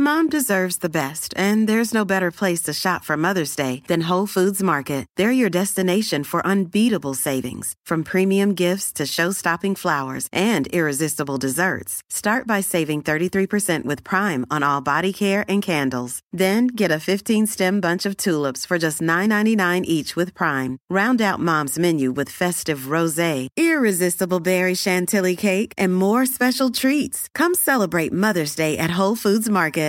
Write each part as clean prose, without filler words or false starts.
Mom deserves the best, and there's no better place to shop for Mother's Day than Whole Foods Market. They're your destination for unbeatable savings, from premium gifts to show-stopping flowers and irresistible desserts. Start by saving 33% with Prime on all body care and candles. Then get a 15-stem bunch of tulips for just $9.99 each with Prime. Round out Mom's menu with festive rosé, irresistible berry chantilly cake, and more special treats. Come celebrate Mother's Day at Whole Foods Market.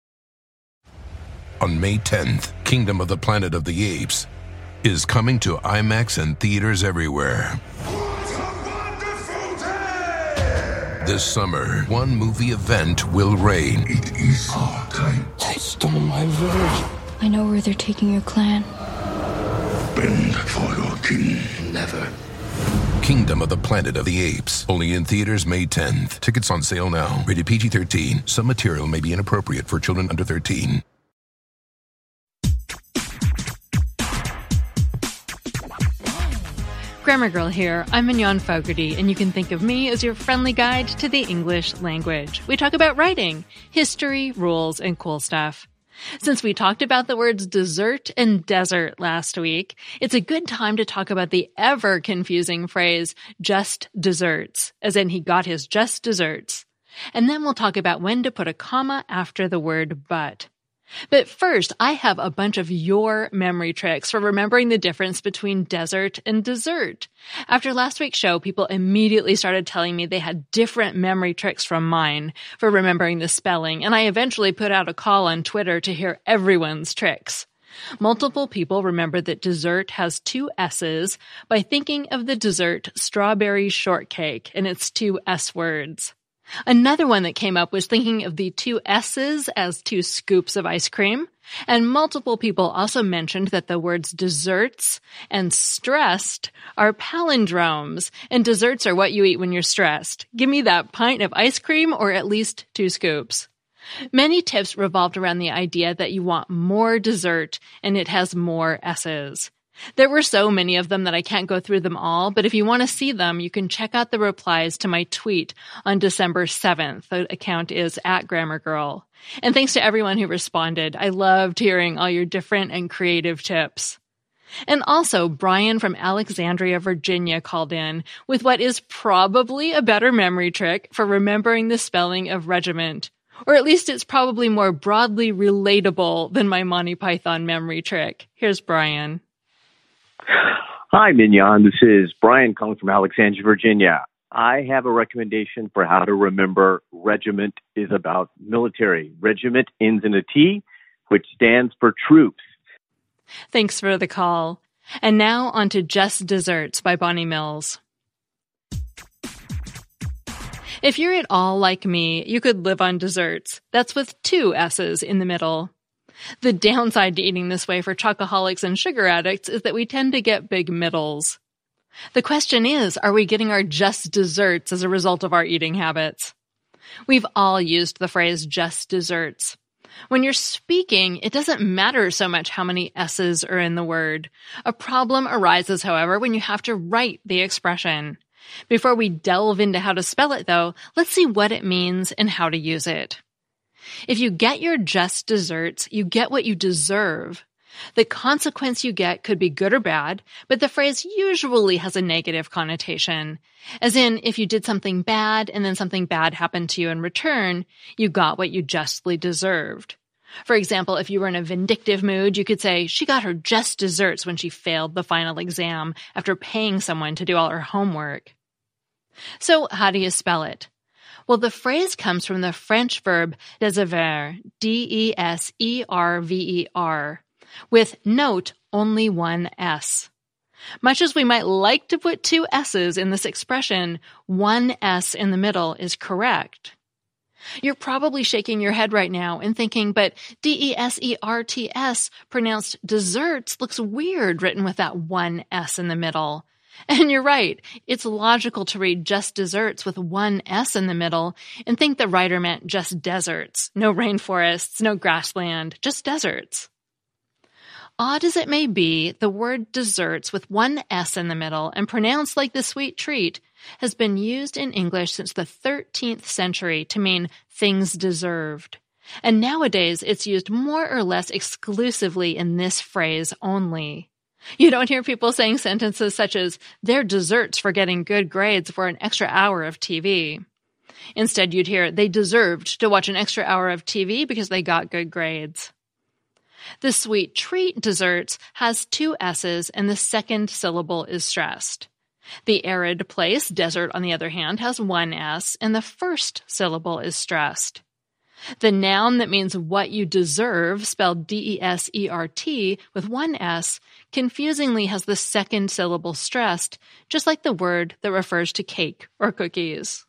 On May 10th, Kingdom of the Planet of the Apes is coming to IMAX and theaters everywhere. What a wonderful day! This summer, one movie event will reign. It is our time. They stole my village. I know where they're taking your clan. Bend for your king. Never. Kingdom of the Planet of the Apes. Only in theaters May 10th. Tickets on sale now. Rated PG-13. Some material may be inappropriate for children under 13. Grammar Girl here. I'm Mignon Fogarty, and you can think of me as your friendly guide to the English language. We talk about writing, history, rules, and cool stuff. Since we talked about the words dessert and desert last week, it's a good time to talk about the ever-confusing phrase, just desserts, as in he got his just desserts. And then we'll talk about when to put a comma after the word but. But first, I have a bunch of your memory tricks for remembering the difference between desert and dessert. After last week's show, people immediately started telling me they had different memory tricks from mine for remembering the spelling, and I eventually put out a call on Twitter to hear everyone's tricks. Multiple people remembered that dessert has two S's by thinking of the dessert strawberry shortcake and its two S words. Another one that came up was thinking of the two S's as two scoops of ice cream, and multiple people also mentioned that the words desserts and stressed are palindromes, and desserts are what you eat when you're stressed. Give me that pint of ice cream or at least two scoops. Many tips revolved around the idea that you want more dessert and it has more S's. There were so many of them that I can't go through them all, but if you want to see them, you can check out the replies to my tweet on December 7th. The account is @GrammarGirl. And thanks to everyone who responded. I loved hearing all your different and creative tips. And also, Brian from Alexandria, Virginia called in with what is probably a better memory trick for remembering the spelling of regiment. Or at least it's probably more broadly relatable than my Monty Python memory trick. Here's Brian. Hi, Mignon. This is Brian calling from Alexandria, Virginia. I have a recommendation for how to remember regiment is about military. Regiment ends in a T, which stands for troops. Thanks for the call. And now on to Just Desserts by Bonnie Mills. If you're at all like me, you could live on desserts. That's with two S's in the middle. The downside to eating this way for chocoholics and sugar addicts is that we tend to get big middles. The question is, are we getting our just desserts as a result of our eating habits? We've all used the phrase just desserts. When you're speaking, it doesn't matter so much how many S's are in the word. A problem arises, however, when you have to write the expression. Before we delve into how to spell it, though, let's see what it means and how to use it. If you get your just desserts, you get what you deserve. The consequence you get could be good or bad, but the phrase usually has a negative connotation. As in, if you did something bad and then something bad happened to you in return, you got what you justly deserved. For example, if you were in a vindictive mood, you could say, she got her just desserts when she failed the final exam after paying someone to do all her homework. So how do you spell it? Well, the phrase comes from the French verb deserver, D-E-S-E-R-V-E-R, with note only one S. Much as we might like to put two S's in this expression, one S in the middle is correct. You're probably shaking your head right now and thinking, but D-E-S-E-R-T-S pronounced desserts looks weird written with that one S in the middle. And you're right. It's logical to read just desserts with one S in the middle and think the writer meant just deserts. No rainforests, no grassland, just deserts. Odd as it may be, the word desserts with one S in the middle and pronounced like the sweet treat has been used in English since the 13th century to mean things deserved. And nowadays, it's used more or less exclusively in this phrase only. You don't hear people saying sentences such as, "They're desserts for getting good grades for an extra hour of TV." Instead, you'd hear, "They deserved to watch an extra hour of TV because they got good grades." The sweet treat desserts has two S's and the second syllable is stressed. The arid place, desert, on the other hand, has one S and the first syllable is stressed. The noun that means what you deserve, spelled D-E-S-E-R-T with one S, confusingly has the second syllable stressed, just like the word that refers to cake or cookies.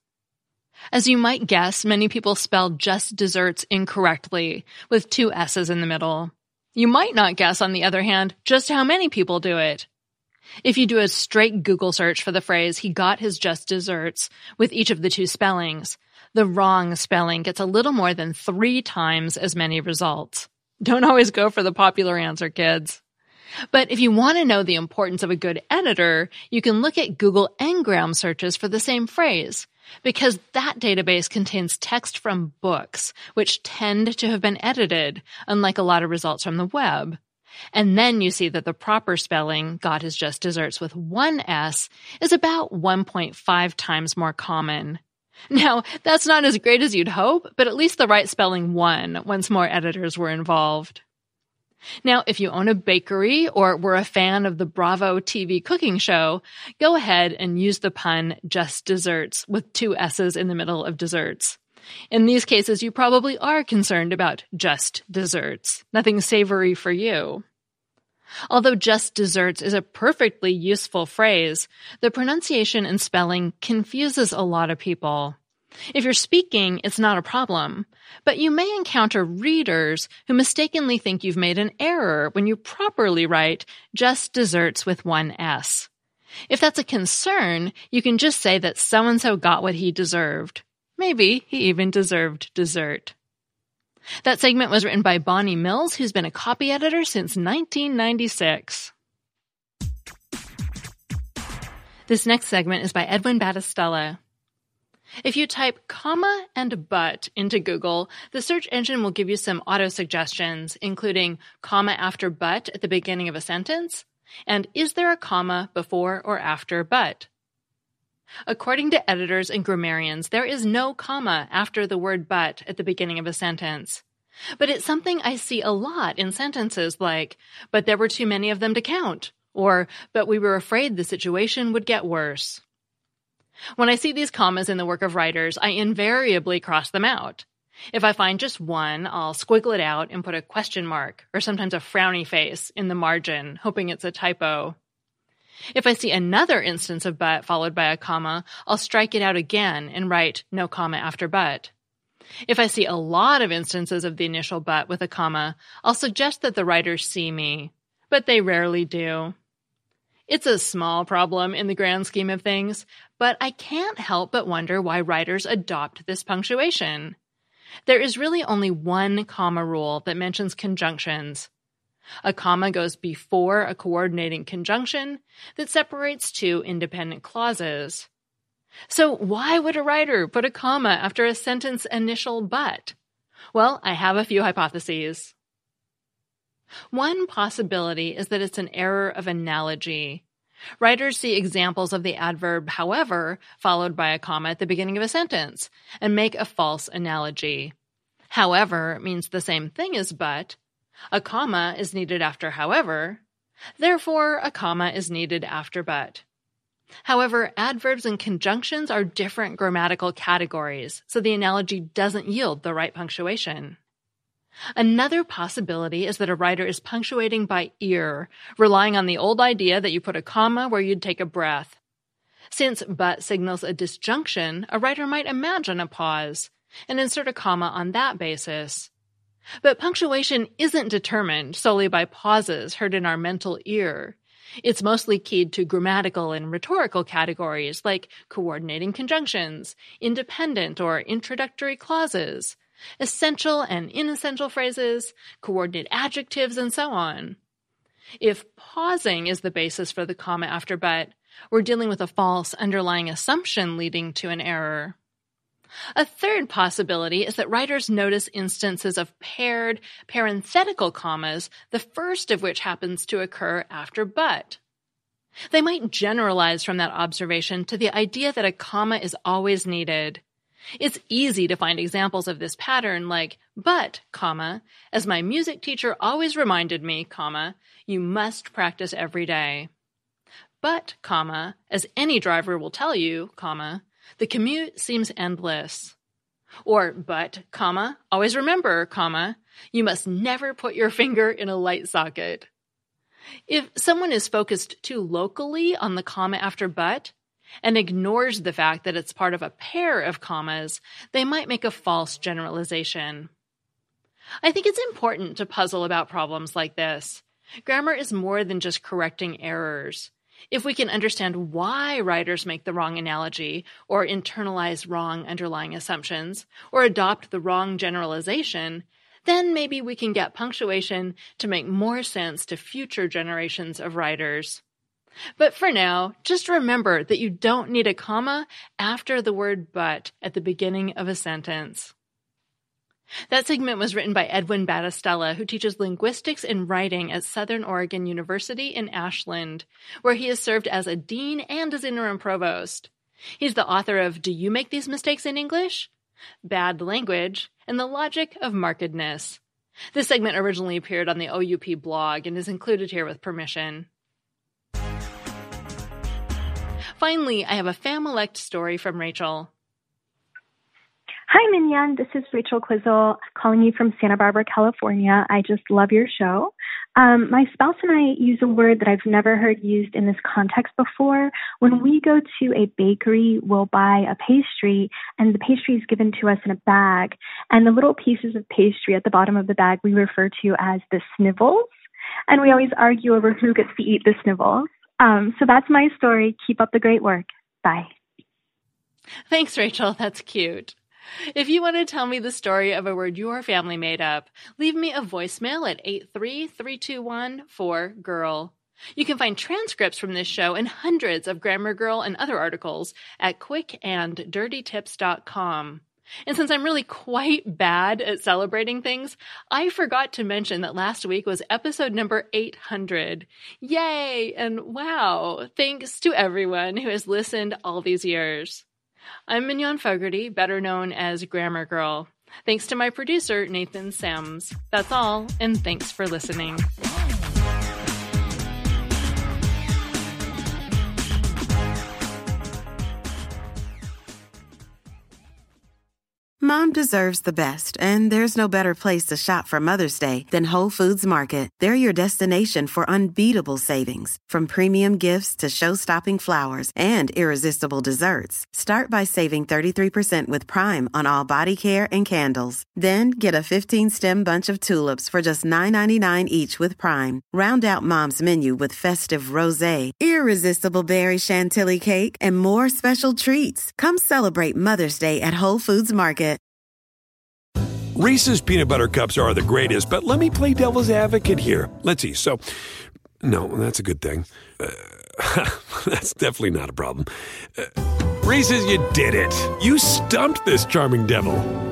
As you might guess, many people spell just desserts incorrectly, with two S's in the middle. You might not guess, on the other hand, just how many people do it. If you do a straight Google search for the phrase, "he got his just desserts," with each of the two spellings, the wrong spelling gets a little more than 3 times as many results. Don't always go for the popular answer, kids. But if you want to know the importance of a good editor, you can look at Google Ngram searches for the same phrase, because that database contains text from books, which tend to have been edited, unlike a lot of results from the web. And then you see that the proper spelling, "got his just desserts" with one S, is about 1.5 times more common. Now, that's not as great as you'd hope, but at least the right spelling won once more editors were involved. Now, if you own a bakery or were a fan of the Bravo TV cooking show, go ahead and use the pun "just desserts" with 2 S's in the middle of desserts. In these cases, you probably are concerned about just desserts. Nothing savory for you. Although just desserts is a perfectly useful phrase, the pronunciation and spelling confuses a lot of people. If you're speaking, it's not a problem, but you may encounter readers who mistakenly think you've made an error when you properly write just desserts with one S. If that's a concern, you can just say that so-and-so got what he deserved. Maybe he even deserved dessert. That segment was written by Bonnie Mills, who's been a copy editor since 1996. This next segment is by Edwin Battistella. If you type comma and but into Google, the search engine will give you some auto-suggestions, including comma after but at the beginning of a sentence, and is there a comma before or after but? According to editors and grammarians, there is no comma after the word but at the beginning of a sentence. But it's something I see a lot in sentences like, "but there were too many of them to count," or "but we were afraid the situation would get worse." When I see these commas in the work of writers, I invariably cross them out. If I find just one, I'll squiggle it out and put a question mark, or sometimes a frowny face, in the margin, hoping it's a typo. If I see another instance of but followed by a comma, I'll strike it out again and write no comma after but. If I see a lot of instances of the initial but with a comma, I'll suggest that the writers see me, but they rarely do. It's a small problem in the grand scheme of things, but I can't help but wonder why writers adopt this punctuation. There is really only one comma rule that mentions conjunctions. A comma goes before a coordinating conjunction that separates two independent clauses. So why would a writer put a comma after a sentence initial but? Well, I have a few hypotheses. One possibility is that it's an error of analogy. Writers see examples of the adverb however followed by a comma at the beginning of a sentence and make a false analogy. However means the same thing as but. A comma is needed after however. Therefore, a comma is needed after but. However, adverbs and conjunctions are different grammatical categories, so the analogy doesn't yield the right punctuation. Another possibility is that a writer is punctuating by ear, relying on the old idea that you put a comma where you'd take a breath. Since but signals a disjunction, a writer might imagine a pause and insert a comma on that basis. But punctuation isn't determined solely by pauses heard in our mental ear. It's mostly keyed to grammatical and rhetorical categories like coordinating conjunctions, independent or introductory clauses, essential and inessential phrases, coordinate adjectives, and so on. If pausing is the basis for the comma after but, we're dealing with a false underlying assumption leading to an error. A third possibility is that writers notice instances of paired parenthetical commas, the first of which happens to occur after but. They might generalize from that observation to the idea that a comma is always needed. It's easy to find examples of this pattern like, but, comma, as my music teacher always reminded me, comma, you must practice every day. But, comma, as any driver will tell you, comma, the commute seems endless. Or, but, comma, always remember, comma, you must never put your finger in a light socket. If someone is focused too locally on the comma after but, and ignores the fact that it's part of a pair of commas, they might make a false generalization. I think it's important to puzzle about problems like this. Grammar is more than just correcting errors. If we can understand why writers make the wrong analogy, or internalize wrong underlying assumptions, or adopt the wrong generalization, then maybe we can get punctuation to make more sense to future generations of writers. But for now, just remember that you don't need a comma after the word but at the beginning of a sentence. That segment was written by Edwin Battistella, who teaches linguistics and writing at Southern Oregon University in Ashland, where he has served as a dean and as interim provost. He's the author of Do You Make These Mistakes in English? Bad Language, and The Logic of Markedness. This segment originally appeared on the OUP blog and is included here with permission. Finally, I have a Familect story from Rachel. Hi, Mignon. This is Rachel Quizzle calling you from Santa Barbara, California. I just love your show. My spouse and I use a word that I've never heard used in this context before. When we go to a bakery, we'll buy a pastry, and the pastry is given to us in a bag. And the little pieces of pastry at the bottom of the bag we refer to as the snivels. And we always argue over who gets to eat the snivels. So that's my story. Keep up the great work. Bye. Thanks, Rachel. That's cute. If you want to tell me the story of a word your family made up, leave me a voicemail at 833-221-4GIRL. You can find transcripts from this show and hundreds of Grammar Girl and other articles at quickanddirtytips.com. And since I'm really quite bad at celebrating things, I forgot to mention that last week was episode number 800. Yay! And wow, thanks to everyone who has listened all these years. I'm Mignon Fogarty, better known as Grammar Girl. Thanks to my producer, Nathan Sims. That's all, and thanks for listening. Mom deserves the best, and there's no better place to shop for Mother's Day than Whole Foods Market. They're your destination for unbeatable savings, from premium gifts to show-stopping flowers and irresistible desserts. Start by saving 33% with Prime on all body care and candles. Then get a 15-stem bunch of tulips for just $9.99 each with Prime. Round out Mom's menu with festive rosé, irresistible berry chantilly cake, and more special treats. Come celebrate Mother's Day at Whole Foods Market. Reese's peanut butter cups are the greatest, but let me play devil's advocate here. Let's see. So, no, that's a good thing. That's definitely not a problem. Reese's, you did it. You stumped this charming devil.